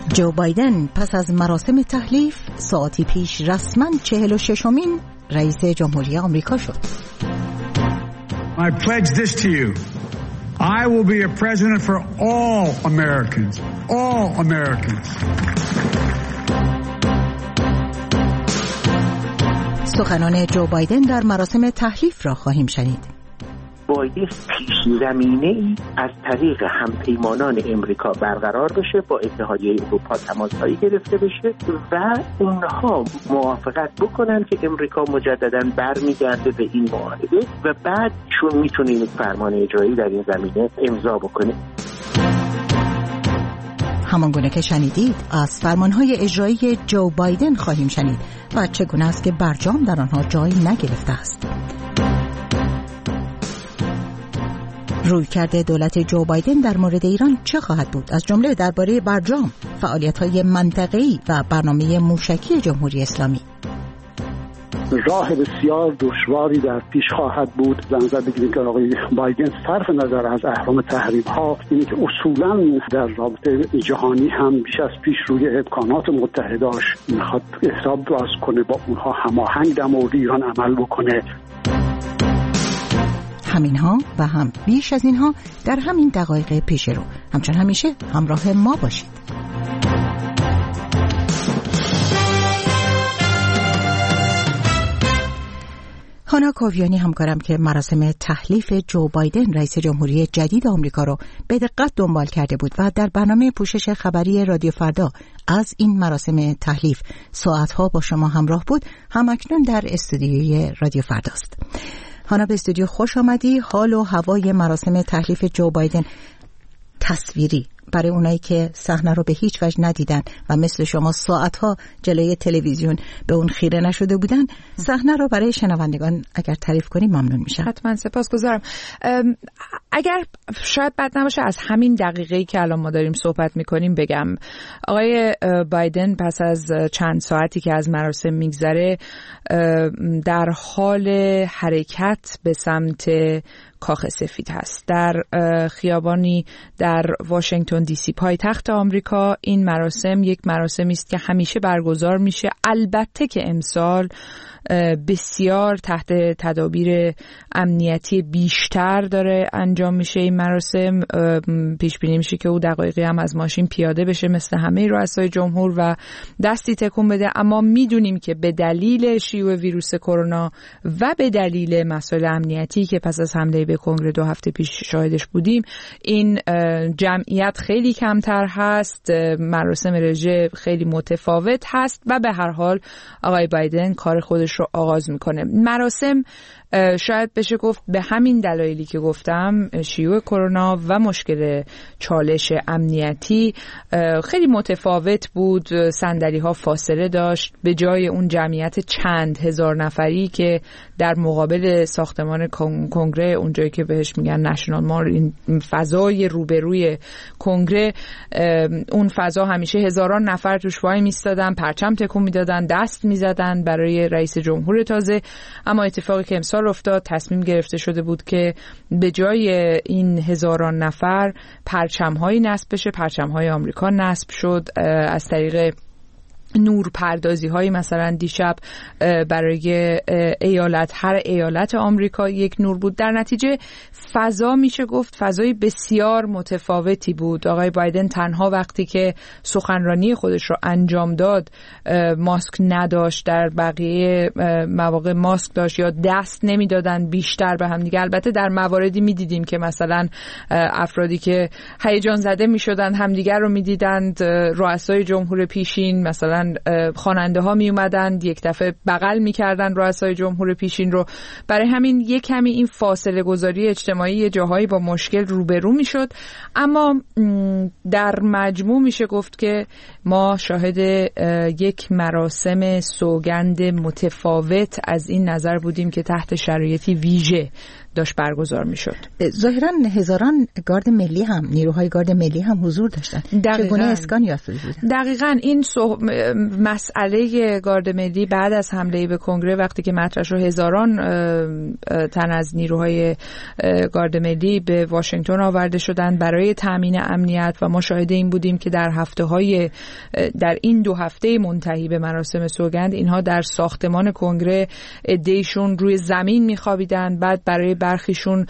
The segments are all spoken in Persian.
جو بایدن پس از مراسم تحلیف ساعتی پیش رسما 46مین رئیس جمهوری آمریکا شد. I pledge this to you. I will be a president for all Americans. All Americans. سخنان جو بایدن در مراسم تحلیف را خواهیم شنید. بایست پیش زمینه‌ای از طریق همپیمانان امریکا برقرار بشه، با اتحادیه اروپا تماس‌هایی گرفته بشه و اونها موافقت بکنن که امریکا مجدداً برمیگرده به این معاهده و بعد چون میتونه یک فرمان اجرایی در این زمینه امضا بکنه. همانگونه که شنیدید از فرمانهای اجرایی جو بایدن خواهیم شنید و چگونه است که برجام در آنها جای نگرفته است. رویکرد دولت جو بایدن در مورد ایران چه خواهد بود؟ از جمله درباره برجام، فعالیت‌های منطقه‌ای و برنامه موشکی جمهوری اسلامی. راه بسیار دشواری در پیش خواهد بود. در نظر بگیریم که آقای بایدن صرف نظر از احرام تحریم‌ها اینه که اصولاً در رابطه جهانی هم بیش از پیش روی امکانات متحداش میخواد حساب باز کنه، با اونها هماهنگ در مورد ایران عمل بکنه. همینها و هم بیش از اینها در همین دقایق پیش رو. همچون همیشه همراه ما باشید. هانا کوویانی همکارم که مراسم تحلیف جو بایدن رئیس جمهوری جدید آمریکا رو به دقت دنبال کرده بود و در برنامه پوشش خبری رادیو فردا از این مراسم تحلیف ساعتها با شما همراه بود، همکنون در استودیوی رادیو فرداست. هانا به استودیو خوش آمدی. حال و هوای مراسم تحلیف جو بایدن تصویری برای اونایی که صحنه رو به هیچ وجه ندیدن و مثل شما ساعتها جلوی تلویزیون به اون خیره نشده بودن، صحنه رو برای شنوندگان اگر تعریف کنی ممنون میشم. حتما، سپاسگزارم. اگر شاید بد نباشه از همین دقیقه‌ای که الان ما داریم صحبت میکنیم بگم آقای بایدن پس از چند ساعتی که از مراسم میگذره در حال حرکت به سمت کاخ سفید هست. در خیابانی در واشنگتن دی سی پایتخت آمریکا این مراسم یک مراسمی است که همیشه برگزار میشه، البته که امسال بسیار تحت تدابیر امنیتی بیشتر داره انجام میشه. این مراسم پیش بینی میشه که او دقایقی هم از ماشین پیاده بشه مثل همه رؤسای جمهور و دستی تکون بده، اما میدونیم که به دلیل شیوع ویروس کرونا و به دلیل مسائل امنیتی که پس از حمله به کنگره 2 هفته پیش شاهدش بودیم این جمعیت خیلی کمتر هست، مراسم رژه خیلی متفاوت هست و به هر حال آقای بایدن کار خودش رو آغاز میکنه. مراسم شاید بشه گفت به همین دلایلی که گفتم، شیوع کرونا و مشکل چالش امنیتی خیلی متفاوت بود. صندلی ها فاصله داشت، به جای اون جمعیت چند هزار نفری که در مقابل ساختمان کنگره، اونجایی که بهش میگن نشنال مال، این فضای روبروی کنگره، اون فضا همیشه هزاران نفر توش وای میستادن، پرچم تکون میدادن، دست میزدن برای رئیس جمهور تازه. اما اتفاقی که امسال افتاد، تصمیم گرفته شده بود که به جای این هزاران نفر پرچم‌هایی نصب بشه، پرچم‌های آمریکا نصب شد از طریق نور پردازی های مثلا دیشب برای هر ایالت آمریکا یک نور بود. در نتیجه فضا میشه گفت فضای بسیار متفاوتی بود. آقای بایدن تنها وقتی که سخنرانی خودش رو انجام داد ماسک نداشت، در بقیه مواقع ماسک داشت یا دست نمیدادن بیشتر به هم دیگه. البته در مواردی میدیدیم که مثلا افرادی که هیجان زده میشدن همدیگر رو میدیدند، رؤسای جمهور پیشین مثلا خواننده ها می اومدن یک دفعه بغل می کردن رؤسای جمهور پیشین رو. برای همین یک کمی این فاصله گذاری اجتماعی یه جاهایی با مشکل روبرو می شد، اما در مجموع میشه گفت که ما شاهد یک مراسم سوگند متفاوت از این نظر بودیم که تحت شرایطی ویژه داشت برگزار میشد. ظاهرا هزاران گارد ملی هم، نیروهای گارد ملی هم حضور داشتن. چگونه اسکان یافته بودن؟ دقیقاً این مسئله گارد ملی بعد از حمله به کنگره وقتی که مطرح شد، هزاران تن از نیروهای گارد ملی به واشنگتن آورده شدند برای تامین امنیت و ما شاهد این بودیم که در این 2 هفته منتهی به مراسم سوگند اینها در ساختمان کنگره عده‌شون روی زمین میخوابیدن، بعد برای برخیشون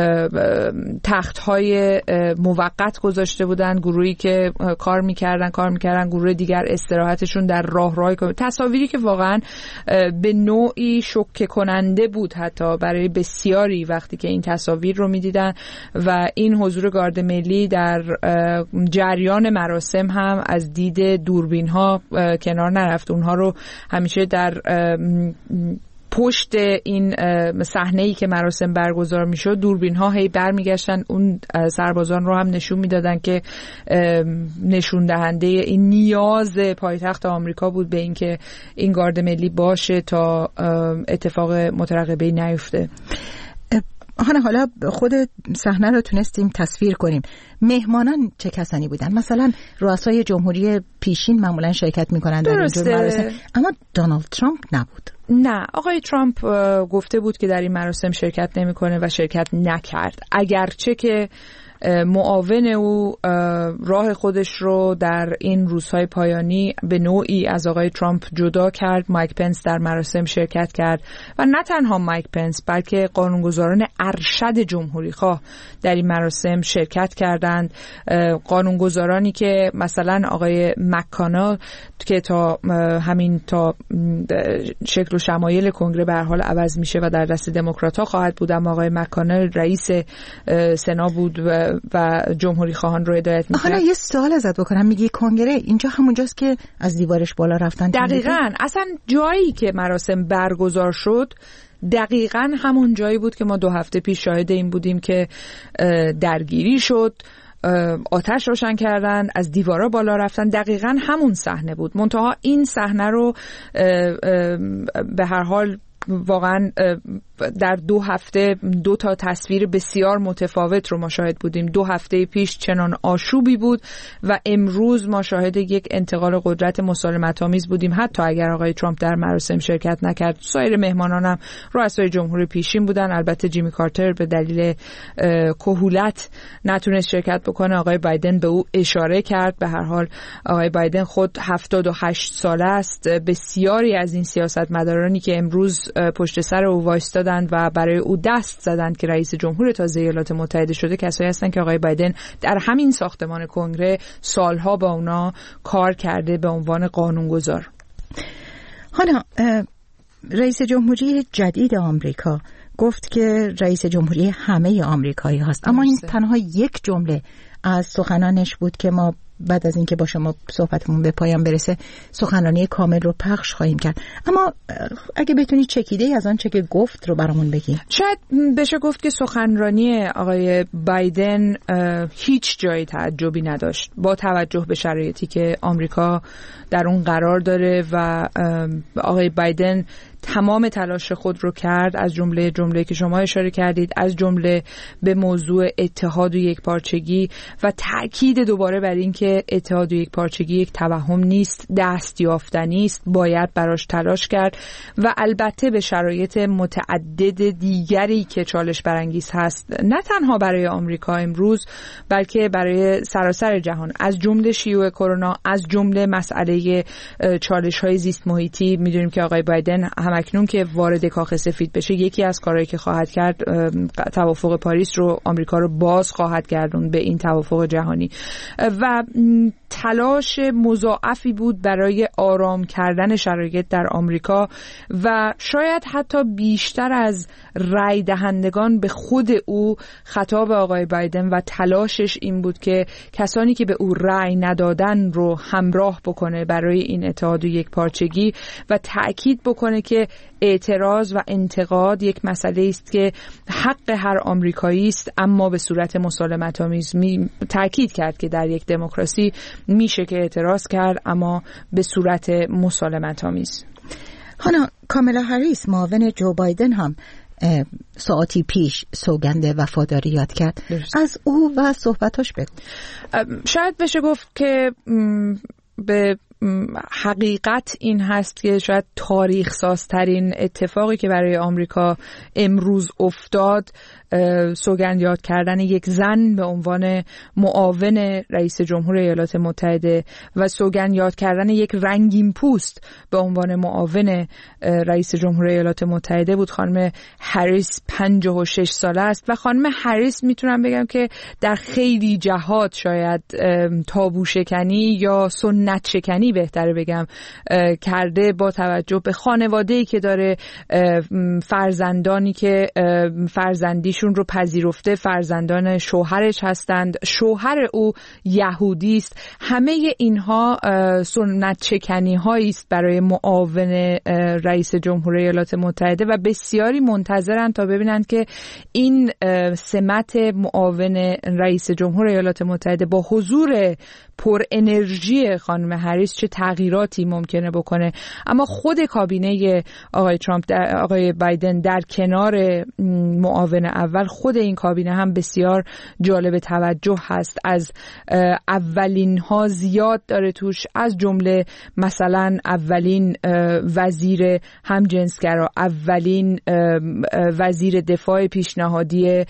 تخت‌های موقت گذاشته بودن، گروهی که کار میکردن، گروه دیگر استراحتشون در راهروهای تصاویری که واقعا به نوعی شوکه کننده بود حتی برای بسیاری وقتی که این تصاویر رو میدیدن. و این حضور گارد ملی در جریان مراسم هم از دید دوربین ها کنار نرفت. اونها رو همیشه در پشت این صحنه‌ای که مراسم برگزار میشد دوربین ها هی برمیگشتن اون سربازان رو هم نشون میدادن که نشون دهنده این نیاز پایتخت آمریکا بود به اینکه این گارد ملی باشه تا اتفاق مترقبه‌ای نیفته. حالا خود صحنه رو تونستیم تصویر کنیم. مهمانان چه کسانی بودن؟ مثلا رؤسای جمهوری پیشین معمولا شرکت میکنن در اینجور مراسم، اما دونالد ترامپ نبود. نه، آقای ترامپ گفته بود که در این مراسم شرکت نمیکنه و شرکت نکرد، اگرچه که معاون او راه خودش رو در این روزهای پایانی به نوعی از آقای ترامپ جدا کرد. مایک پنس در مراسم شرکت کرد و نه تنها مایک پنس بلکه قانونگذاران ارشد جمهوری خواه در این مراسم شرکت کردند. قانونگذارانی که مثلا آقای مک‌کانل که تا شکل و شمایل کنگره به هر حال عوض میشه و در دست دموکرات‌ها خواهد بود، اما آقای مک‌کانل رئیس سنا بود و جمهوری خواهان رو هدایت می‌کرد. حالا یه سوال ازت بکنم، میگی کنگره اینجا همونجاست که از دیوارش بالا رفتن؟ دقیقاً. اصلا جایی که مراسم برگزار شد دقیقاً همون جایی بود که ما 2 هفته پیش شاهد این بودیم که درگیری شد، آتش روشن کردن، از دیوارا بالا رفتن. دقیقاً همون صحنه بود. منتها این صحنه رو به هر حال واقعا در 2 هفته 2 تا تصویر بسیار متفاوت رو ما شاهد بودیم. 2 هفته پیش چنان آشوبی بود و امروز ما شاهد یک انتقال قدرت مسالمت‌آمیز بودیم. حتی اگر آقای ترامپ در مراسم شرکت نکرد، سایر مهمانان هم رؤسای جمهوری پیشین بودن. البته جیمی کارتر به دلیل کهولت نتونست شرکت بکنه. آقای بایدن به او اشاره کرد. به هر حال آقای بایدن خود 78 ساله است. بسیاری از این سیاستمدارانی که امروز پشت سر او وایستادن و برای او دست زدند که رئیس جمهور تازه ایالات متحده شده، کسایی هستند که آقای بایدن در همین ساختمان کنگره سالها با اونا کار کرده به عنوان قانونگذار. حالا رئیس جمهوری جدید آمریکا گفت که رئیس جمهوری همه آمریکایی هست، اما این تنها یک جمله از سخنانش بود که ما بعد از اینکه با شما صحبتمون به پایان برسه سخنرانی کامل رو پخش خواهیم کرد. اما اگه بتونی چکیده‌ای از آن چه که گفت رو برامون بگی. شاید بشه گفت که سخنرانی آقای بایدن هیچ جای تعجبی نداشت با توجه به شرایطی که آمریکا در اون قرار داره و آقای بایدن تمام تلاش خود رو کرد، از جمله که شما اشاره کردید، از جمله به موضوع اتحاد و یکپارچگی و تأکید دوباره بر این که اتحاد و یکپارچگی یک توهم نیست، دست یافتنی است، باید براش تلاش کرد و البته به شرایط متعدد دیگری که چالش برانگیز هست، نه تنها برای آمریکا امروز بلکه برای سراسر جهان، از جمله شیوع کرونا، از جمله مسئله چالش‌های زیست محیطی. می‌دونیم که آقای بایدن همکنون که وارد کاخ سفید بشه، یکی از کارهایی که خواهد کرد توافق پاریس رو، آمریکا رو باز خواهد گردوند به این توافق جهانی و تلاش مضاعفی بود برای آرام کردن شرایط در آمریکا و شاید حتی بیشتر از رای دهندگان به خود او خطاب آقای بایدن و تلاشش این بود که کسانی که به او رای ندادن رو همراه بکنه برای این اتحاد و یکپارچگی و تأکید بکنه که اعتراض و انتقاد یک مسئله است که حق هر آمریکایی است، اما به صورت مسالمت‌آمیز. تأکید کرد که در یک دموکراسی میشه که اعتراض کرد، اما به صورت مسالمت‌آمیز. حالا کامالا هریس معاون جو بایدن هم ساعتی پیش سوگند وفاداری یاد کرد. از او و صحبتاش بگو. شاید بشه گفت که به حقیقت این هست که شاید تاریخ سازترین اتفاقی که برای آمریکا امروز افتاد سوگند یاد کردن یک زن به عنوان معاون رئیس جمهور ایالات متحده و سوگند یاد کردن یک رنگین پوست به عنوان معاون رئیس جمهور ایالات متحده بود. خانم هریس 56 ساله است و خانم هریس میتونم بگم که در خیلی جهات شاید تابو شکنی یا سنت شکنی بهتره بگم کرده با توجه به خانواده‌ای که داره، فرزندانی که فرزندیشون رو پذیرفته، فرزندان شوهرش هستند، شوهر او یهودی است. همه اینها سنت شکنی هایی است برای معاون رئیس جمهور ایالات متحده و بسیاری منتظرند تا ببینند که این سمت معاون رئیس جمهور ایالات متحده با حضور پر انرژی خانم هریس چه تغییراتی ممکنه بکنه. اما خود کابینه آقای ترامپ، آقای بایدن در کنار معاون اول، خود این کابینه هم بسیار جالب توجه هست. از اولین ها زیاد داره توش، از جمله مثلا اولین وزیر همجنسگرا، اولین وزیر دفاع پیشنهادی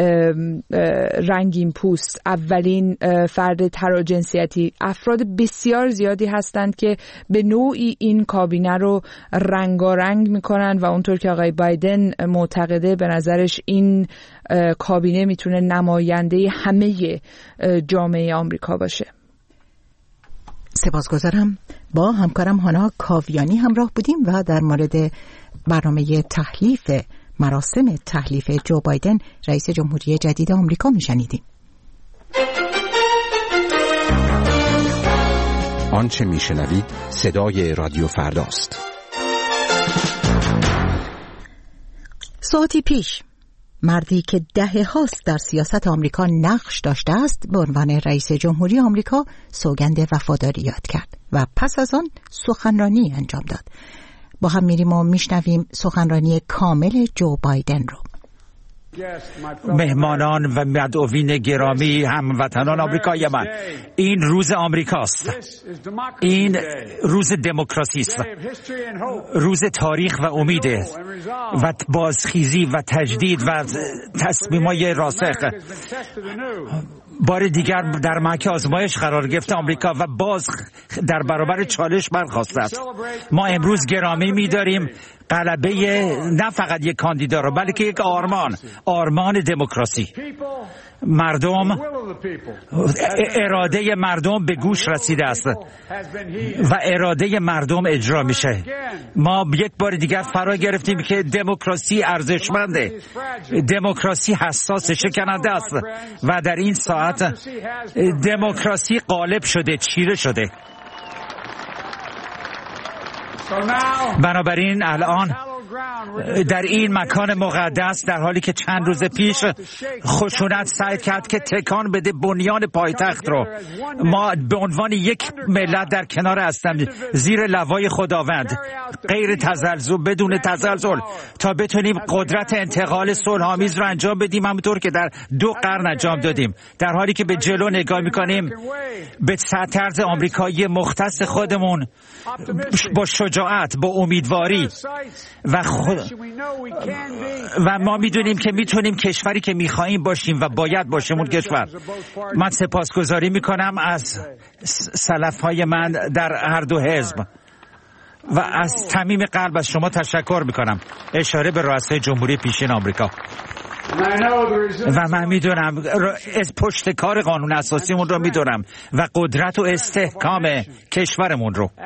رنگین پوست، اولین فرد تراجنسیتی. افراد بسیار زیادی هستند که به نوعی این کابینه رو رنگارنگ میکنن و اونطور که آقای بایدن معتقده به نظرش این کابینه میتونه نماینده همه جامعه آمریکا باشه. سپاسگزارم. با همکارم هانا کاویانی همراه بودیم و در مورد برنامه تحلیف مراسم تحلیف جو بایدن رئیس جمهوری جدید آمریکا میشنیدیم. آنچه میشنوید صدای رادیو فرداست. ساعتی پیش مردی که دهه‌هاست در سیاست آمریکا نقش داشته است به عنوان رئیس جمهوری آمریکا سوگند وفاداری یاد کرد و پس از آن سخنرانی انجام داد. با هم میریم و میشنویم سخنرانی کامل جو بایدن رو. مهمانان و مدعوین گرامی، هموطنان آمریکای من، این روز آمریکاست، این روز دموکراسی است، روز تاریخ و امیده و بازخیزی و تجدید و تصمیم‌های راسخ. بار دیگر در معرکه آزمایش قرار گرفت آمریکا و باز در برابر چالش برخاسته است. ما امروز گرامی می‌داریم غلبه نه فقط یک کاندیدا را، بلکه یک آرمان دموکراسی. مردم، اراده مردم به گوش رسیده است و اراده مردم اجرا میشه. ما یک بار دیگر فرا گرفتیم که دموکراسی ارزشمنده، دموکراسی حساس، شکننده است و در این ساعت دموکراسی غالب شده، چیره شده. بنابراین الان در این مکان مقدس، در حالی که چند روز پیش خشونت سعی کرد که تکان بده بنیان پایتخت رو، ما به عنوان یک ملت در کنار هستم زیر لوای خداوند، غیر تزلزل، بدون تزلزل، تا بتونیم قدرت انتقال صلح‌آمیز رو انجام بدیم، همونطور که در 2 قرن انجام دادیم. در حالی که به جلو نگاه میکنیم به طرز آمریکایی مختص خودمون، با شجاعت، با امیدواری و ما میدونیم که میتونیم کشوری که میخواییم باشیم و باید باشیم اون کشور. من سپاسگزاری میکنم از سلفهای من در هر دو حزب و از صمیم قلب از شما تشکر میکنم. اشاره به رؤسای جمهوری پیشین آمریکا. و من میدونم از پشت کار قانون اساسیمون رو میدونم و قدرت و استحکام کشورمون رو،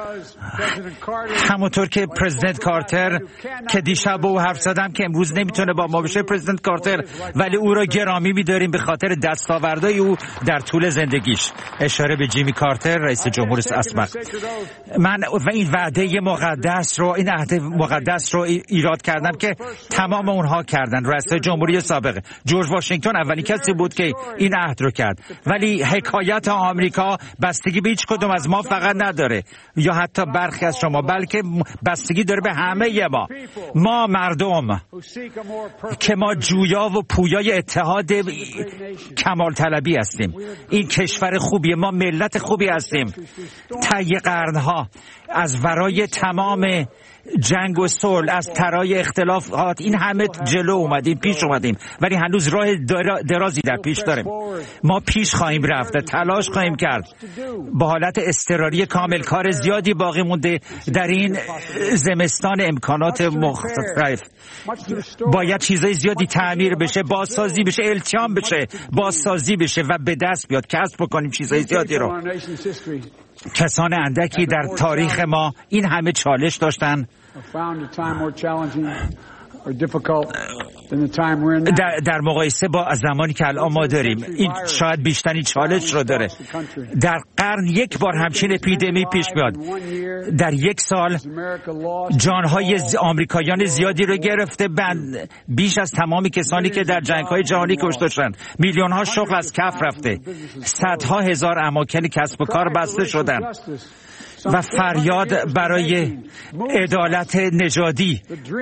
همونطور که پرزیدنت کارتر که دیشب با او حرف زدم که امروز نمیتونه با ما بشه، پرزیدنت کارتر، ولی او را گرامی میداریم به خاطر دستاوردهای او در طول زندگیش. اشاره به جیمی کارتر، رئیس جمهور اسبق. من و این وعده مقدس رو ایراد کردم که تمام اونها کردن. رئیس جمهور جمهوری سابق. جورج واشنگتن اولین کسی بود که این عهد رو کرد. ولی حکایت آمریکا بستگی به هیچ کدوم از ما فقط نداره یا حتی برخی از شما، بلکه بستگی داره به همه ما مردم که ما جویا و پویای اتحاد کمال طلبی هستیم. این کشور خوبیه، ما ملت خوبی هستیم. طی قرنها از ورای تمام جنگ و صلح، از ترای اختلافات، این همه جلو اومدیم، پیش اومدیم، ولی هنوز راه درازی در پیش داریم. ما پیش خواهیم رفت، تلاش خواهیم کرد. با حالت اضطراری کامل، کار زیادی باقی مونده در این زمستان امکانات مختلف. باید چیزای زیادی تعمیر بشه، بازسازی بشه، التیام بشه، بازسازی بشه و به دست بیاد، کسب بکنیم چیزای زیادی رو. کسان اندکی در تاریخ ما این همه چالش داشتن. در مقایسه با زمانی که الان ما داریم، این شاید بیشترین چالش رو داره. در قرن یک بار همچین اپیدمی پیش میاد. در یک سال جانهای آمریکاییان زیادی رو گرفته، بیش از تمامی کسانی که در جنگ‌های جهانی کشته شدند. میلیون‌ها شغل از کف رفته، صدها هزار اماکن کسب و کار بسته شدن و فریاد برای عدالت نژادی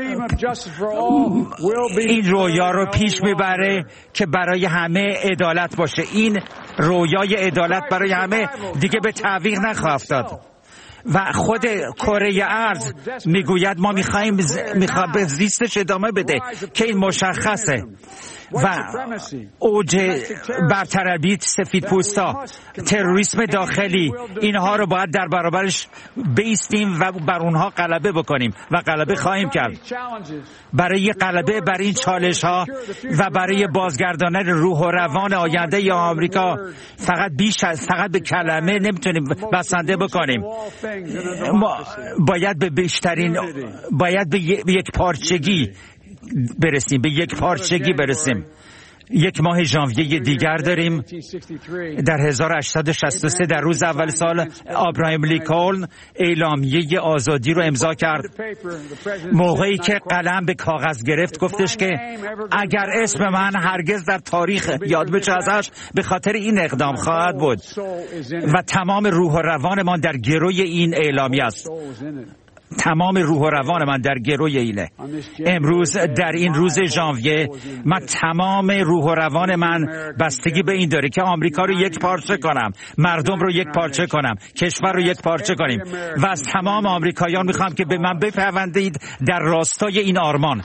این رویا رو پیش میبره که برای همه عدالت باشه. این رویای عدالت برای همه دیگه به تعویق نخواهد افتاد. و خود کره ارض میگوید ما میخوایم به زیستش ادامه بده که این مشخصه. و اوج برطرفی سفیدپوستا، تروریسم داخلی، اینها رو باید در برابرش بایستیم و بر اونها غلبه بکنیم و غلبه خواهیم کرد. برای غلبه بر این چالش ها و برای بازگرداندن روح و روان آینده آمریکا فقط به کلمه نمیتونیم بسنده بکنیم. ما باید به یک پارچگی برسیم، به یک پارچگی برسیم. یک ماه ژانویه دیگر داریم. در 1863 در روز اول سال ابراهام لینکلن اعلامیه آزادی رو امضا کرد. موقعی که قلم به کاغذ گرفت گفتش که اگر اسم من هرگز در تاریخ یاد بشه ازش، به خاطر این اقدام خواهد بود و تمام روح و روانمان در گروی این اعلامیه است. تمام روح و روان من در گروی اینه. امروز در این روز ژانویه من تمام روح و روان من بستگی به این داره که آمریکا رو یک پارچه کنم، مردم رو یک پارچه کنم، کشور رو یک پارچه کنیم و از تمام آمریکاییان میخوام که به من بپیوندید در راستای این آرمان.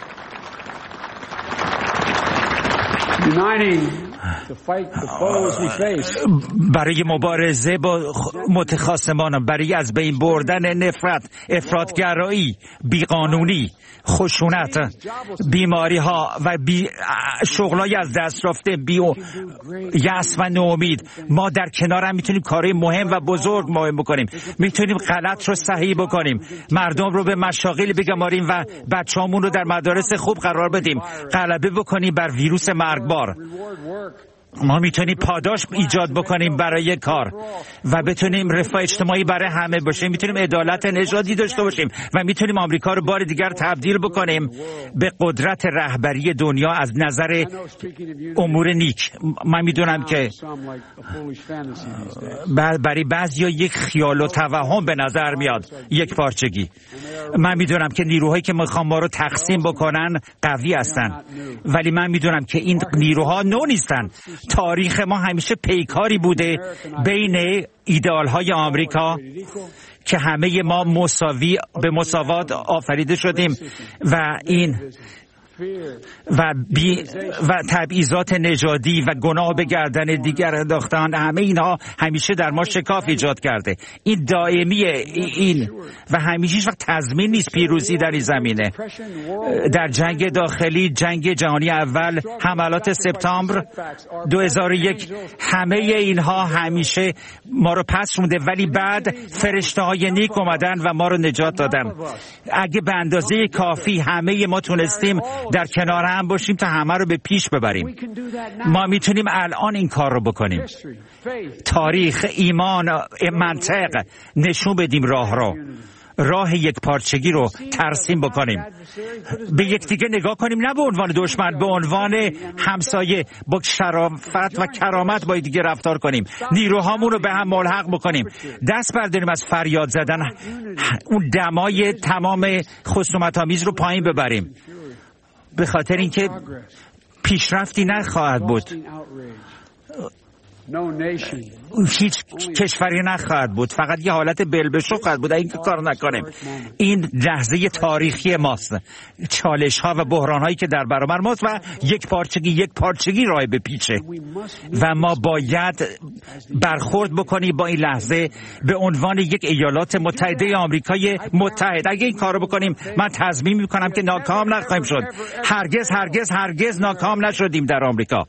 برای مبارزه با متخاصمان، برای از بین بردن نفرت، افراطگرایی، بیقانونی، خشونت، بیماری ها و شغلای از دست رفته، یأس و نومید، ما در کنار هم میتونیم کارهای مهم و بزرگ بکنیم. میتونیم غلط رو صحیح بکنیم، مردم رو به مشاغل بگماریم و بچه‌هامون رو در مدارس خوب قرار بدیم، غلبه بکنیم بر ویروس مرگبار. ما میتونیم پاداش ایجاد بکنیم برای کار و بتونیم رفاه اجتماعی برای همه باشه. میتونیم عدالت نژادی داشته باشیم و میتونیم آمریکا رو بار دیگر تبدیل بکنیم به قدرت رهبری دنیا از نظر امور نیک. من میدونم که برای بعضیا یک خیال و توهم به نظر میاد یک پارچگی. من میدونم که نیروهایی که میخوان ما رو تقسیم بکنن قوی هستن، ولی من میدونم که این نیروها نو نیستن. تاریخ ما همیشه پیکاری بوده بین ایدئال‌های آمریکا که همه ما به مساوات آفریده شدیم و تبعیضات نژادی و گناه به گردن دیگر انداختن، همه اینها همیشه در ما شکاف ایجاد کرده. این دائمیه این و همیشه هیچ وقت تضمین نیست پیروزی در این زمینه. در جنگ داخلی، جنگ جهانی اول، حملات سپتامبر 2001، همه اینها همیشه ما رو پس مونده، ولی بعد فرشته‌های نیک اومدن و ما رو نجات دادن. اگه به اندازه کافی همه ما تونستیم در کنار هم باشیم تا همه رو به پیش ببریم، ما میتونیم الان این کار رو بکنیم. تاریخ، ایمان، منطق نشون بدیم راه رو راه یک پارچگی رو ترسیم بکنیم، به یکدیگه نگاه کنیم، نه به عنوان دشمن، به عنوان همسایه، با شرافت و کرامت با دیگه رفتار کنیم، نیروهامون رو به هم ملحق بکنیم، دست برداریم از فریاد زدن، اون دمای تمام خصومت‌آمیز رو پایین ببریم، به خاطر اینکه پیشرفتی نخواهد بود. هیچ کشوری نخواهد بود، فقط یه حالت بلبشو خواهد بود این که کار نکنیم. این لحظه تاریخی ماست، چالش ها و بحران هایی که در برابر ماست و یک پارچگی راه به پیچه و ما باید برخورد بکنیم با این لحظه به عنوان یک ایالات متحده آمریکای متحد. اگه این کارو بکنیم من تضمین میکنم که ناکام نخواهیم شد. هرگز ناکام نشدیم در آمریکا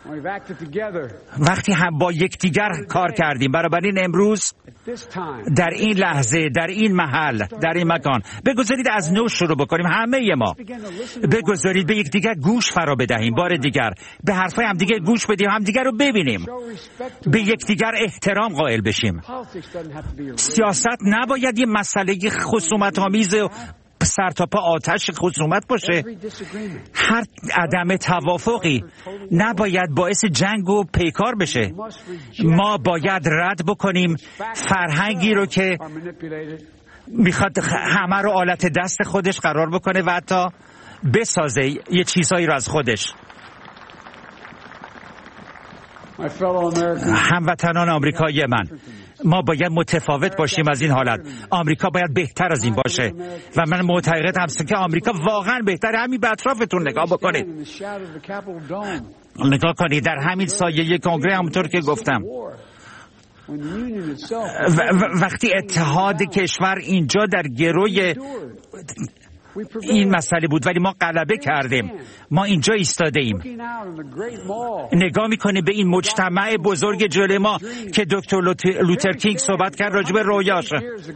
وقتی هم با یکدیگر کار کردیم. بنابراین امروز در این لحظه، در این محل، در این مکان بگذارید از نو شروع بکنیم. همه ما بگذارید به یکدیگر گوش فرا بدهیم، بار دیگر به حرفای همدیگه گوش بدیم، همدیگر رو ببینیم، به یکدیگر احترام قائل بشیم. سیاست نباید یه مسئله خصومت‌آمیز سر تا پا آتش خصومت باشه. هر عدم توافقی نباید باعث جنگ و پیکار بشه. ما باید رد بکنیم فرهنگی رو که میخواد همه رو آلت دست خودش قرار بکنه و حتی بسازه یه چیزهایی رو از خودش. هموطنان آمریکایی من، ما باید متفاوت باشیم از این حالت. آمریکا باید بهتر از این باشه و من معتقد هستم که آمریکا واقعا بهتره. همین به اطرافتون نگاه بکنید، نگاه کنید در همین سایه کنگره، همونطور که گفتم وقتی اتحاد کشور اینجا در گروی این مسئله بود ولی ما غلبه کردیم، ما اینجا ایستاده ایم. نگاه میکنیم به این مجتمع بزرگ جلوی ما که دکتر لوتر کینگ صحبت کرد راجع به رویاش.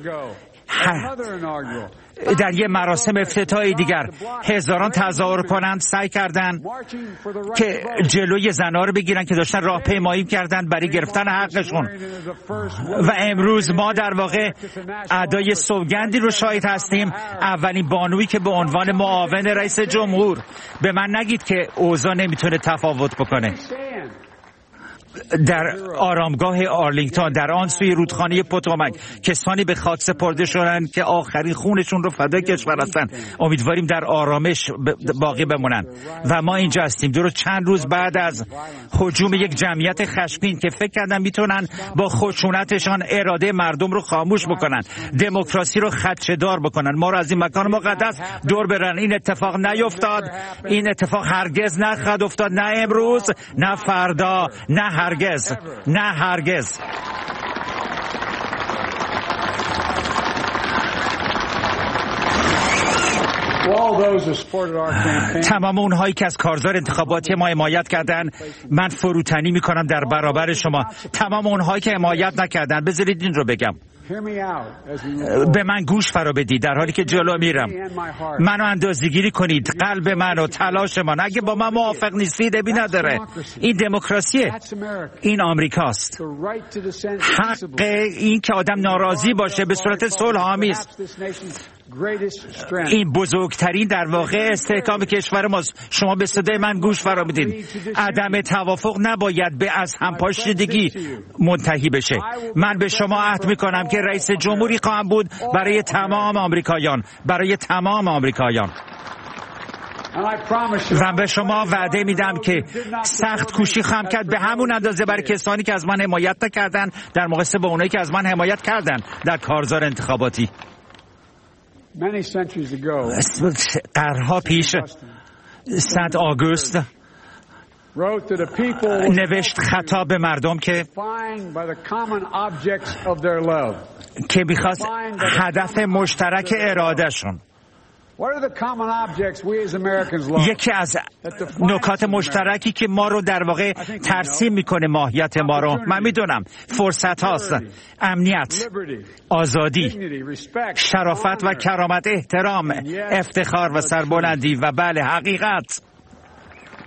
در یه مراسم افتتاحی دیگر هزاران تظاهر کنند سعی کردند که جلوی زنها رو بگیرن که داشتن راهپیمایی کردن برای گرفتن حقشون و امروز ما در واقع ادای سوگندی رو شاهد هستیم. اولین بانویی که به عنوان معاون رئیس جمهور، به من نگید که اوضاع نمیتونه تفاوت بکنه. در آرامگاه آرلینگتون در آن سوی رودخانه پوتومک کسانی به خاک سپرده شدن که آخرین خونشون رو فدای کشور هستن. امیدواریم در آرامش باقی بمونن و ما اینجا هستیم درست چند روز بعد از هجوم یک جمعیت خشمگین که فکر کردن میتونن با خشونتشان اراده مردم رو خاموش بکنن، دموکراسی رو خدشه‌دار بکنن، ما رو از این مکان مقدس دور برن. این اتفاق نیفتاد، این اتفاق هرگز نخواهد افتاد، نه امروز، نه فردا، نه هرگز. تمام اونهایی که از کارزار انتخاباتی ما حمایت کردن، من فروتنی میکنم در برابر شما. تمام اونهایی که حمایت نکردن، بذارید این رو بگم، به من گوش فرا بدید در حالی که جلو میرم. منو اندازه‌گیری کنید، قلب منو، تلاش من. اگه با من موافق نیستید ابی نداره. این دموکراسیه، این آمریکاست. حق این که آدم ناراضی باشه به صورت صلح‌آمیز، این بزرگترین در واقع استحکام کشور ماست. شما به صدای من گوش فرا بدید. عدم توافق نباید به از همپاشیدگی منتهی بشه. من به شما عهد میکنم که رئیس جمهوری خواهم بود برای تمام آمریکایان، و به شما وعده میدم که سخت کوشی خواهم کرد به همون اندازه برای کسانی که از من حمایت نکردن در مقایسه با اونایی که از من حمایت کردن در کارزار انتخاباتی. قرنها پیش سنت آگوست نوشت خطاب به مردم که میخواست هدف مشترک ارادهشون. یکی از نکات مشترکی که ما رو در واقع ترسیم میکنه ماهیت ما رو، من میدونم، فرصت هاست: امنیت، آزادی، شرافت و کرامت، احترام، افتخار و سربلندی و بله، حقیقت.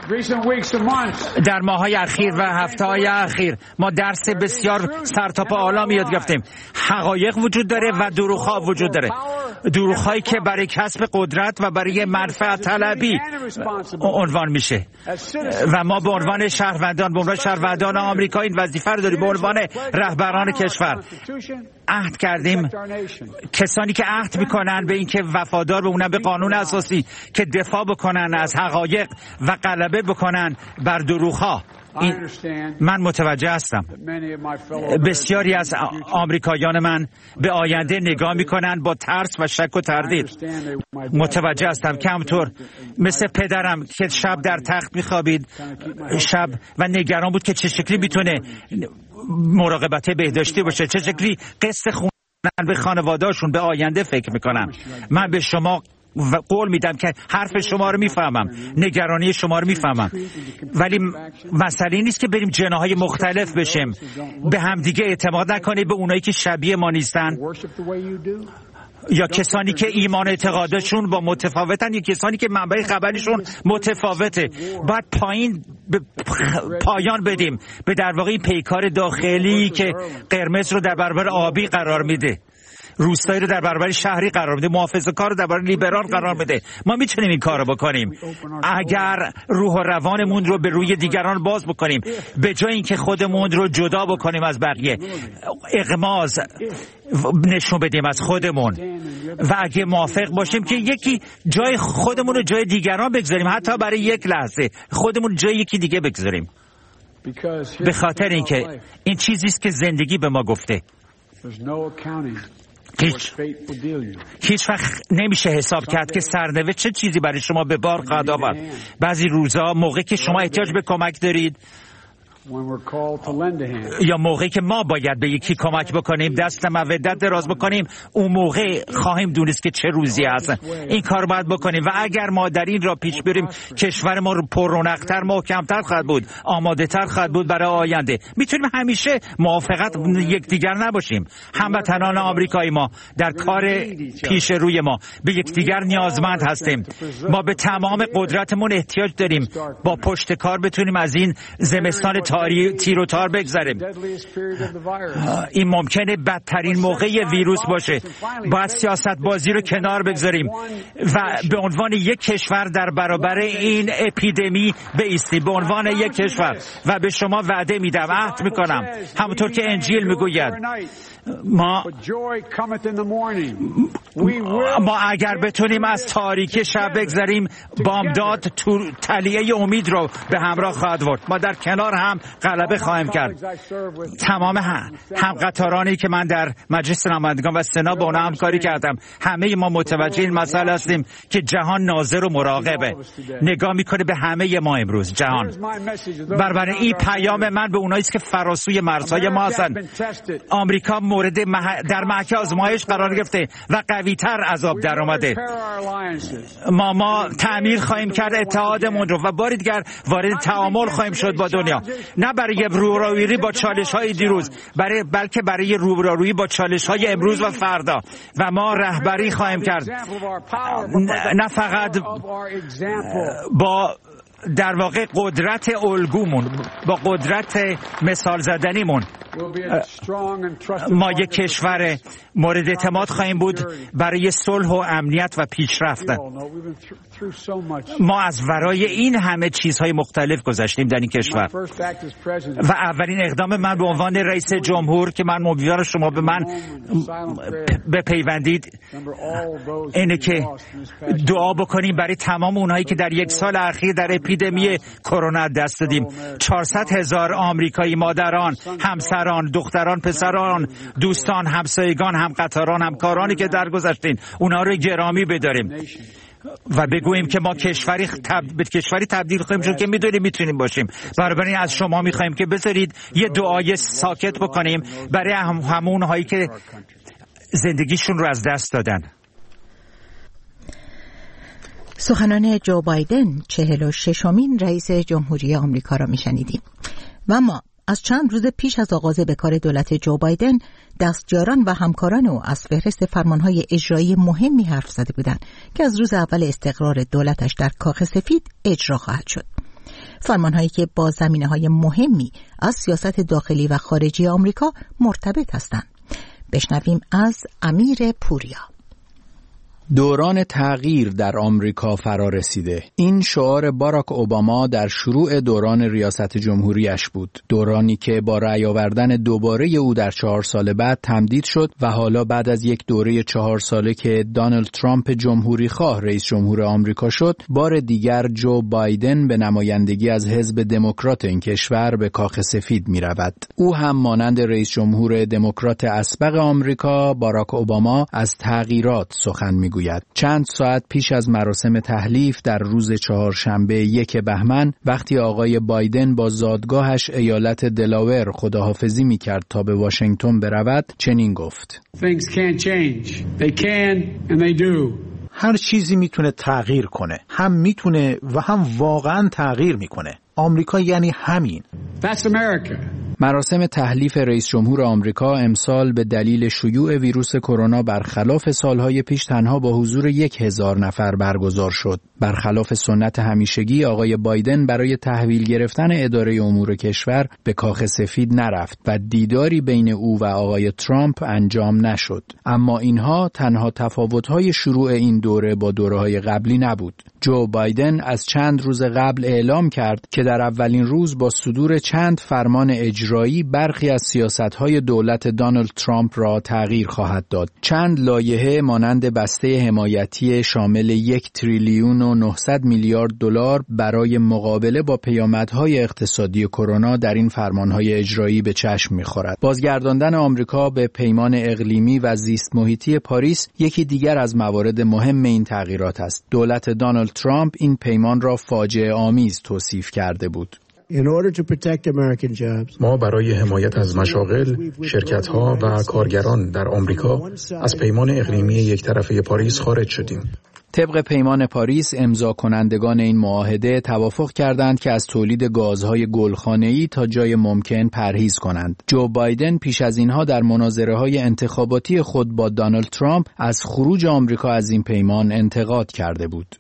در ماه‌های اخیر و هفته‌های اخیر ما درس بسیار سرتاپا عالم یاد گرفتیم. حقایق وجود داره و دروغ‌ها وجود داره. دروغ‌هایی که برای کسب قدرت و برای منفعت طلبی عنوان میشه و ما به عنوان شهروندان آمریکا این وظیفه رو داریم. به عنوان رهبران کشور عهد کردیم، کسانی که عهد میکنن به این که وفادار بمونن به قانون اساسی، که دفاع بکنن از حقایق و غلبه بکنن بر دروغ‌ها. من متوجه هستم بسیاری از آمریکایان من به آینده نگاه میکنن با ترس و شک و تردید. متوجه هستم که همطور مثل پدرم که شب در تخت میخوابید شب و نگران بود که چه شکلی میتونه مراقبت بهداشتی باشه، چه شکلی قسط خوندن به خانواده‌شون به آینده فکر میکنن. من به شما و قول میدم که حرف شما رو میفهمم، نگرانی شما رو میفهمم، ولی مسئله نیست که بریم جناهای مختلف بشیم، به همدیگه اعتماد نکنید، به اونایی که شبیه ما نیستن یا کسانی که ایمان اعتقادشون با متفاوتن یا کسانی که منبع خبرشون متفاوته. باید پایان بدیم به در واقع پیکار داخلی که قرمز رو در برابر آبی قرار میده، روستایی رو در برابر شهری قرار میده، محافظه‌کار رو در برابر لیبرال قرار میده. ما میتونیم این کارو بکنیم اگر روح و روانمون رو به روی دیگران باز بکنیم، به جای اینکه خودمون رو جدا بکنیم از بقیه، اغماض نشون بدیم از خودمون و اگه موافق باشیم که یکی جای خودمون رو جای دیگران بگذاریم، حتی برای یک لحظه خودمون جای یکی دیگه بگذاریم، به خاطر اینکه این چیزی است که زندگی به ما گفته. هیچ وقت نمیشه حساب کرد که سرنوشت چه چیزی برای شما به بار خواهد آورد. بعضی روزا موقعی که شما احتیاج به کمک دارید یا موقعی که ما باید به یکی کمک بکنیم، دست مودت دراز بکنیم، اون موقع خواهیم دونست که چه روزی هست. این کار باید بکنیم و اگر ما در این را پیش بریم، کشور ما پر رونق‌تر، محکم‌تر خواهد بود، آماده‌تر خواهد بود برای آینده. میتونیم همیشه موافقت یکدیگر نباشیم. هموطنان آمریکایی ما در کار پیش روی ما به یکدیگر نیازمند هستیم. ما به تمام قدرتمون احتیاج داریم با پشت کار بتونیم از این زمستان تیر و تار بگذاریم. این ممکنه بدترین موقع ویروس باشه. باید سیاست بازی رو کنار بگذاریم و به عنوان یک کشور در برابر این اپیدمی بایستیم، به عنوان یک کشور. و به شما وعده میدم، عهد میکنم، همونطور که انجیل میگوید، ما اگر بتونیم از تاریکی شب بگذاریم، بامداد تلیه امید رو به همراه خواهد برد. ما در کنار هم غلبه خواهیم کرد. تمام همقطارانی که من در مجلس نمایندگان و سنا با اونها همکاری کردم، همه ما متوجه این مسئله هستیم که جهان ناظر و مراقبه، نگاه میکنه به همه ما امروز جهان. بنابراین این پیام من به اونایی است که فراسوی مرزهای ما هستند. آمریکا در معرکه آزمایش قرار گرفته و قوی‌تر از آب در اومده. ما تعمیر خواهیم کرد اتحادمون رو و بار دیگر وارد تعامل خواهیم شد با دنیا، نه برای روبرویی با چالش‌های دیروز، بلکه برای روبرویی با چالش‌های امروز و فردا. و ما رهبری خواهیم کرد، نه فقط با در واقع قدرت الگومون، با قدرت مثال زدنیمون. ما یک کشور مورد اعتماد خواهیم بود برای صلح و امنیت و پیشرفت. ما از ورای این همه چیزهای مختلف گذشتیم در این کشور و اولین اقدام من به عنوان رئیس جمهور که من امیدوارم شما به من بپیوندید اینه که دعا بکنیم برای تمام اونهایی که در یک سال اخیر در اپیدمی کرونا دست دادیم. 400,000 آمریکایی، مادران، همسران، دختران، پسران، دوستان، همسایگان، همقطاران، همکارانی که درگذشتین، اونها رو گرامی بداریم و بگوییم که ما به کشوری تبدیل خواهیم شد که میتونیم باشیم. بنابراین از شما میخوایم که بذارید یه دعای ساکت بکنیم برای همون هایی که زندگیشون رو از دست دادن. سخنان جو بایدن 46مین رئیس جمهوری آمریکا را میشنیدیم. و ما از چند روز پیش از آغاز به کار دولت جو بایدن، دستیاران و همکاران او از فهرست فرمانهای اجرایی مهمی حرف زده بودند که از روز اول استقرار دولتش در کاخ سفید اجرا خواهد شد. فرمانهایی که با زمینه‌های مهمی از سیاست داخلی و خارجی آمریکا مرتبط هستند. بشنویم از امیر پوریا. دوران تغییر در آمریکا فرا رسیده. این شعار باراک اوباما در شروع دوران ریاست جمهوریش بود. دورانی که با رأی آوردن دوباره او در 4 سال بعد تمدید شد و حالا بعد از یک دوره 4 ساله که دونالد ترامپ جمهوری خواه رئیس جمهور آمریکا شد، بار دیگر جو بایدن به نمایندگی از حزب دموکرات این کشور به کاخ سفید می رود. او هم مانند رئیس جمهور دموکرات اسبق آمریکا باراک اوباما از تغییرات سخن می گوید. چند ساعت پیش از مراسم تحلیف در روز چهارشنبه 1 بهمن وقتی آقای بایدن با زادگاهش ایالت دلاور خداحافظی می‌کرد تا به واشنگتن برود، چنین گفت: Things can't change. They can and they do. هر چیزی میتونه تغییر کنه. هم میتونه و هم واقعاً تغییر میکنه. آمریکا یعنی همین. That's America. مراسم تحلیف رئیس جمهور آمریکا امسال به دلیل شیوع ویروس کرونا برخلاف سالهای پیش تنها با حضور 1000 نفر برگزار شد. برخلاف سنت همیشگی آقای بایدن برای تحویل گرفتن اداره امور کشور به کاخ سفید نرفت و دیداری بین او و آقای ترامپ انجام نشد. اما اینها تنها تفاوت‌های شروع این دوره با دوره‌های قبلی نبود. جو بایدن از چند روز قبل اعلام کرد که در اولین روز با صدور چند فرمان اجرایی برخی از سیاست‌های دولت دونالد ترامپ را تغییر خواهد داد. چند لایحه مانند بسته حمایتی شامل 1 تریلیون و 900 میلیارد دلار برای مقابله با پیامدهای اقتصادی کرونا در این فرمان‌های اجرایی به چشم می‌خورد. بازگرداندن آمریکا به پیمان اقلیمی و زیست محیطی پاریس یکی دیگر از موارد مهم این تغییرات است. دولت دونالد ترامپ این پیمان را فاجعه آمیز توصیف کرده بود. ما برای حمایت از مشاغل، شرکت‌ها و کارگران در آمریکا از پیمان اقلیمی یک طرفه پاریس خارج شدیم. طبق پیمان پاریس امضا کنندگان این معاهده توافق کردند که از تولید گازهای گلخانه‌ای تا جای ممکن پرهیز کنند. جو بایدن پیش از اینها در مناظره‌های انتخاباتی خود با دونالد ترامپ از خروج آمریکا از این پیمان انتقاد کرده بود.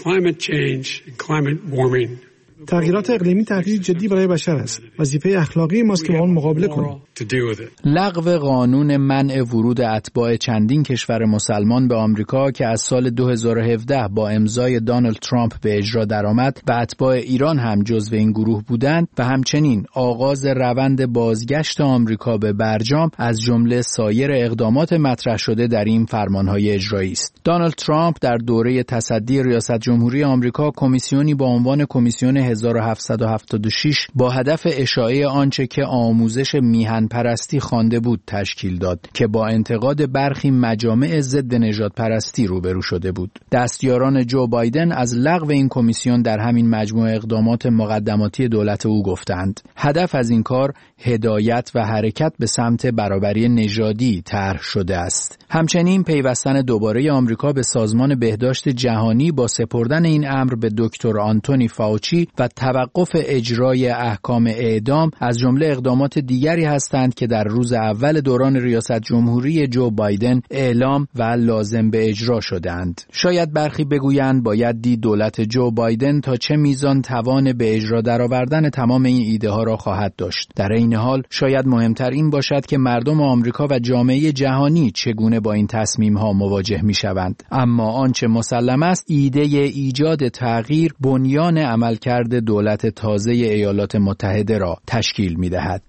تغییرات اقلیمی تهدید جدی برای بشر است. وظیفه اخلاقی ماست که با آن مقابله کنیم. لغو قانون منع ورود اتباع چندین کشور مسلمان به آمریکا که از سال 2017 با امضای دونالد ترامپ به اجرا درآمد و اتباع ایران هم جزو این گروه بودند و همچنین آغاز روند بازگشت آمریکا به برجام از جمله سایر اقدامات مطرح شده در این فرمانهای اجرایی است. دونالد ترامپ در دوره تصدی ریاست جمهوری آمریکا کمیسیونی با عنوان کمیسیون 1776 با هدف اشاعه آنچه که آموزش میهن پرستی خوانده بود تشکیل داد که با انتقاد برخی مجامع ضد نژاد پرستی روبرو شده بود. دستیاران جو بایدن از لغو این کمیسیون در همین مجموعه اقدامات مقدماتی دولت او گفتند. هدف از این کار هدایت و حرکت به سمت برابری نژادی طرح شده است. همچنین پیوستن دوباره آمریکا به سازمان بهداشت جهانی با سپردن این امر به دکتر آنتونی فاوچی و توقف اجرای احکام اعدام از جمله اقدامات دیگری هستند که در روز اول دوران ریاست جمهوری جو بایدن اعلام و لازم به اجرا شدند. شاید برخی بگویند باید دید دولت جو بایدن تا چه میزان توان به اجرا درآوردن تمام این ایده ها را خواهد داشت. در این حال شاید مهمتر این باشد که مردم آمریکا و جامعه جهانی چگونه با این تصمیم ها مواجه می شوند. اما آنچه مسلم است ایده ایجاد تغییر بنیان عملکرد دولت تازه ایالات متحده را تشکیل می دهد.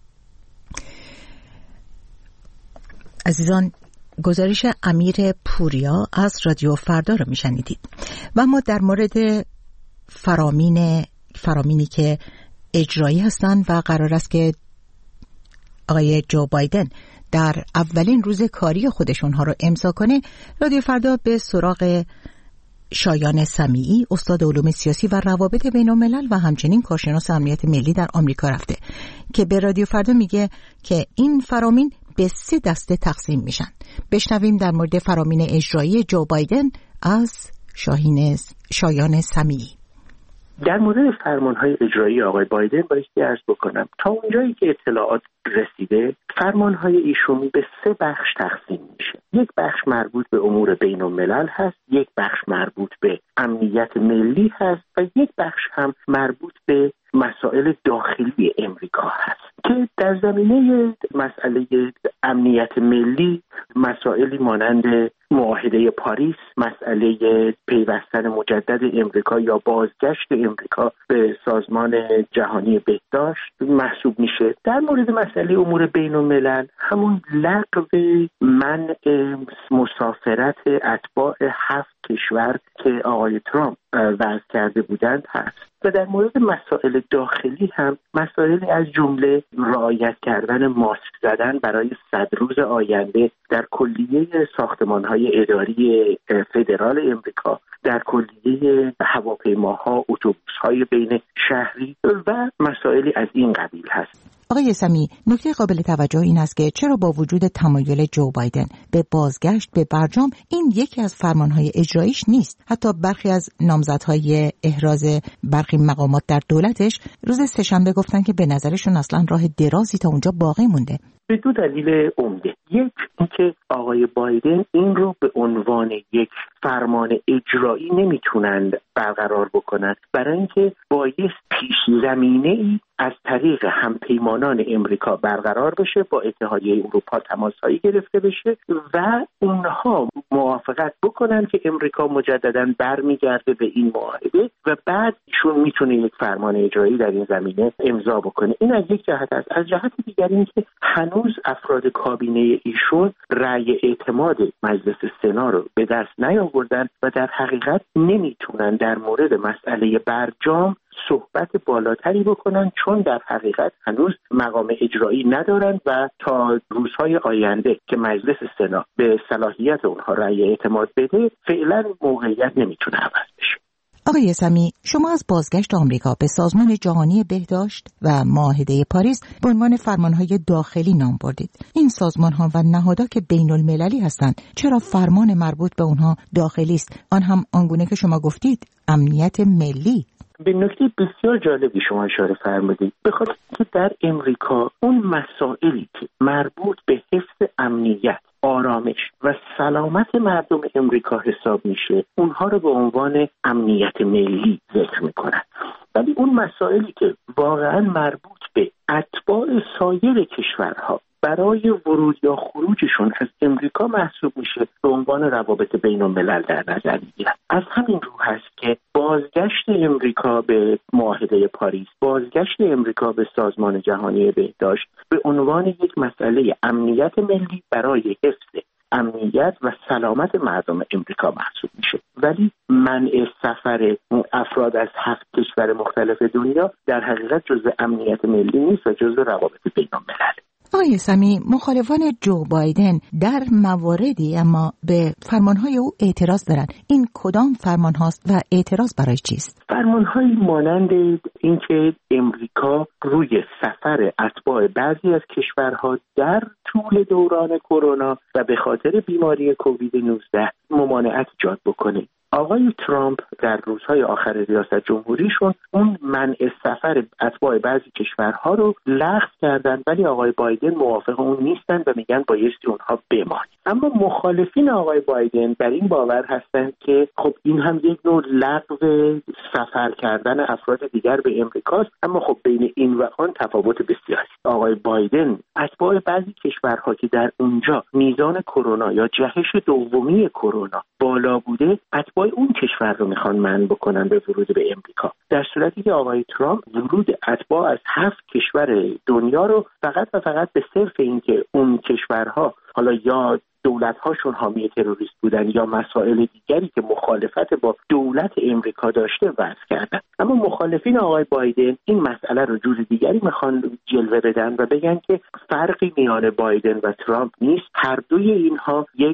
عزیزان، گزارش امیر پوریا از رادیو فردا را می شنیدید و ما در مورد فرامینی که اجرایی هستند و قرار است که آقای جو بایدن در اولین روز کاری خودشون ها رو امضا کنه، رادیو فردا به سراغ شایان سمیعی، استاد علوم سیاسی و روابط بین الملل و همچنین کارشناس امنیت ملی در آمریکا رفته که به رادیو فردا میگه که این فرامین به 3 دسته تقسیم میشن. بشنویم در مورد فرامین اجرایی جو بایدن از شایان سمیعی. در مورد فرمانهای اجرایی آقای بایدن بایستی عرض بکنم تا اونجایی که اطلاعات رسیده فرمانهای ایشون به 3 بخش تقسیم میشه. یک بخش مربوط به امور بین الملل هست، یک بخش مربوط به امنیت ملی هست و یک بخش هم مربوط به مسائل داخلی امریکا هست که در زمینه مسئله امنیت ملی مسائلی مانند معاهده پاریس، مسئله پیوستن مجدد امریکا یا بازگشت امریکا به سازمان جهانی بهداشت محسوب میشه. در مورد مسئله امور بین الملل همون لغو منع مسافرت اتباع 7 کشور که آقای ترامپ وضع کرده بودند هست و در مورد مسائل داخلی هم مسائلی از جمله رعایت کردن ماسک زدن برای 100 روز آینده در کلیه ساختمان‌های اداری فدرال امریکا، در کلیه هواپیماها، اتوبوس‌های بین شهری و مسائلی از این قبیل هست. آقای سمی، نکته قابل توجه این است که چرا با وجود تمایل جو بایدن به بازگشت به برجام این یکی از فرمانهای اجراییش نیست. حتی برخی از نامزدهای احراز برخی مقامات در دولتش روز سه‌شنبه گفتن که به نظرشون اصلا راه درازی تا اونجا باقی مونده. به 2 دلیل عمده. یک اینکه آقای بایدن این رو به عنوان یک فرمان اجرایی نمیتونند برقرار بکنند، برای اینکه بایست پیش زمینه‌ای از طریق همپیمانان امریکا برقرار بشه، با اتحادیه اروپا تماس‌هایی گرفته بشه و اونها موافقت بکنن که امریکا مجدداً برمیگرده به این معاهده و بعد ایشون میتونه یک فرمان اجرایی در این زمینه امضا بکنه. این از یک جهت است. از جهت دیگر اینکه هنوز افراد کابینه ایشون رأی اعتماد مجلس سنا رو به دست نیاوردن و در حقیقت نمیتونن در مورد مسئله برجام صحبت بالاتری بکنن، چون در حقیقت هنوز مقام اجرایی ندارن و تا روزهای آینده که مجلس سنا به صلاحیت اونها رأی اعتماد بده فعلا موقعیت نمیتونه عوض بشه. آقای سمی، شما از بازگشت آمریکا به سازمان جهانی بهداشت و معاهده پاریس به عنوان فرمانهای داخلی نام بردید. این سازمانها و نهادها که بین المللی هستند، چرا فرمان مربوط به اونها داخلی است؟ آن هم آنگونه که شما گفتید امنیت ملی. به نکته بسیار جالبی شما اشاره فرمودید، به خاطر که در امریکا اون مسائلی که مربوط به حفظ امنیت، آرامش و سلامت مردم امریکا حساب میشه، اونها رو به عنوان امنیت ملی ذکر میکنن، ولی اون مسائلی که واقعا مربوط به اتباع سایر کشورها برای ورود یا خروجشون از امریکا محسوب میشه به عنوان روابط بین الملل در نظر میگیرن. از همین رو هست که بازگشت امریکا به معاهده پاریس، بازگشت امریکا به سازمان جهانی بهداشت به عنوان یک مسئله امنیت ملی برای حفظ امنیت و سلامت مردم امریکا محسوب میشه، ولی منع سفر افراد از 7 کشور مختلف دنیا در حقیقت جزء امنیت ملی نیست و جزء روابط بین الملل. آقای سمی، مخالفان جو بایدن در مواردی اما به فرمانهای او اعتراض دارند. این کدام فرمان هاست و اعتراض برای چیست؟ فرمانهایی مانند اینکه امریکا روی سفر اتباع بعضی از کشورها در طول دوران کرونا و به خاطر بیماری کووید 19 ممانعت ایجاد بکنه. آقای ترامپ در روزهای آخر ریاست جمهوریشون اون منع سفر اتباع بعضی کشورها رو لغو کردن، ولی آقای بایدن موافق اون نیستن و میگن بایستی اونها بماند. اما مخالفین آقای بایدن بر این باور هستند که خب این هم یک نوع لغو سفر کردن افراد دیگر به امریکاست، اما خب بین این و آن تفاوت بسیاری. آقای بایدن اتباع بعضی کشورها که در اونجا میزان کرونا یا جهش دومی کرونا بالا بوده، اتباع اون کشور رو میخوان منع بکنن به ورود به امریکا، در صورتی که آقای ترامپ ورود اتباع از 7 کشور دنیا رو فقط و فقط به صرف اینکه اون کشورها حالا یا دولت‌هاشون حامی تروریست بودن یا مسائل دیگری که مخالفت با دولت امریکا داشته وضع کردن. اما مخالفین آقای بایدن این مسئله رو جور دیگری میخوان جلوه بدن و بگن که فرقی میان بایدن و ترامپ نیست، هر دوی اینها یک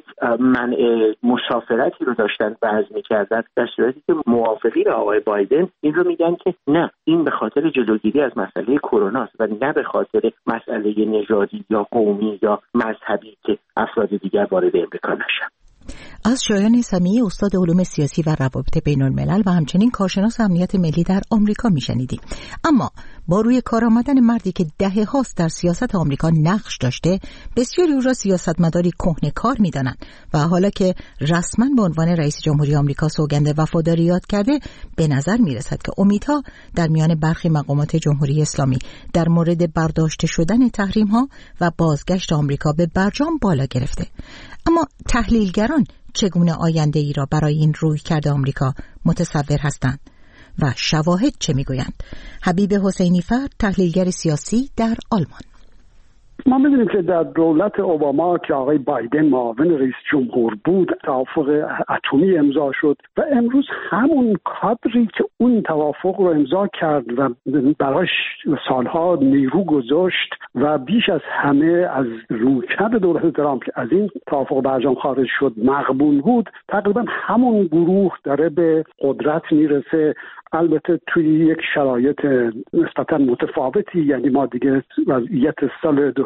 منع مسافرتی رو داشتن وضع می‌کردن، در صورتی که موافقین آقای بایدن این رو میگن که نه، این به خاطر جلوگیری از مسئله کرونا است و نه به خاطر مسئله نژادی یا قومی یا مذهبی که افراد دیگر وارد امریکا نشن. از شایان سمیعی، استاد علوم سیاسی و روابط بین الملل و همچنین کارشناس امنیت ملی در آمریکا میشنیدیم. اما با روی کار آمدن مردی که دهه هاست در سیاست آمریکا نقش داشته، بسیاری او را سیاستمداری کهنه‌کار می‌دانند و حالا که رسما به عنوان رئیس جمهوری آمریکا سوگند وفاداری یاد کرده، به نظر می‌رسد که امیدها در میان برخی مقامات جمهوری اسلامی در مورد برداشته شدن تحریم‌ها و بازگشت آمریکا به برجام بالا گرفته. اما تحلیلگران چگونه آینده ای را برای این رویکرد آمریکا متصور هستند و شواهد چه میگویند؟ حبیب حسینی فرد، تحلیلگر سیاسی در آلمان. ما می‌دونیم که در دولت اوباما که آقای بایدن معاون رئیس جمهور بود، توافق اتمی امضا شد و امروز همون کادری که اون توافق رو امضا کرد و برایش سالها نیرو گذاشت و بیش از همه از رویکرد دولت ترامپ که از این توافق برجام خارج شد مغبون بود، تقریبا همون گروه داره به قدرت میرسه. البته توی یک شرایط نسبتا متفاوتی، یعنی ما دیگه وضعیت سال